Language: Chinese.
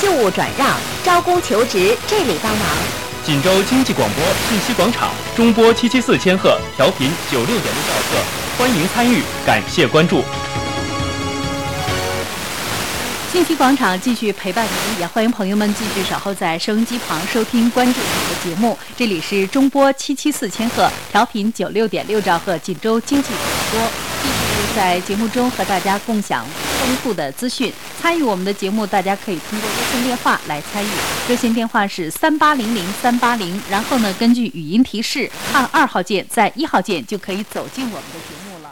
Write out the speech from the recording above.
事务转让、招工求职，这里帮忙。 锦州经济广播信息广场中波774千赫，调频96.6兆赫，欢迎参与，感谢关注。 信息广场继续陪伴您，也欢迎朋友们继续守候在收音机旁收听关注我们的节目。这里是中波774千赫，调频96.6兆赫，锦州经济广播。继续在节目中和大家共享丰富的资讯。参与我们的节目，大家可以通过热线电话来参与，热线电话是3800-380，然后呢，根据语音提示按2号键，在1号键就可以走进我们的节目。